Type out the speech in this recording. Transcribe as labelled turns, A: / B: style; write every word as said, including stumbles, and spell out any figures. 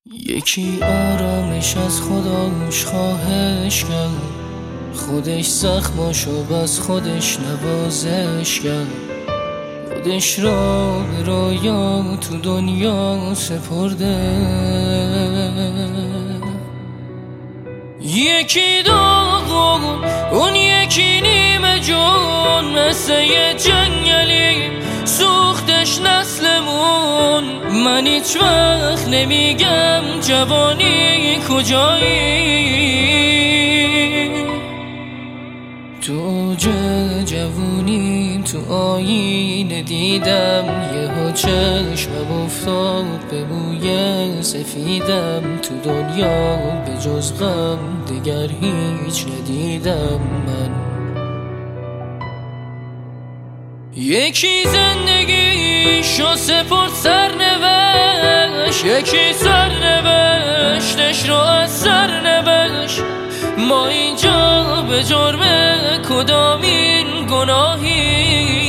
A: یکی آرامش از خداش خواهش کرد، خودش زخماشو بس خودش نوازش کرد، خودش را به رویا تو دنیا سپرده. یکی داغون اون یکی نیمه جون، مثل یه جنگلی سوختش نسلمون. من هیچ وقت نمیگم جوانی کجایی، تو اوج جوونی تو آینه دیدم یهو چشمم افتاد به موی سفیدم. تو دنیا به جز غم دگر هیچ ندیدم من. یکی زندگیشو سپرد سرنوشت، یکی سرنوشتش رو از سرنوشت. ما اینجا به جرم کدامین گناهی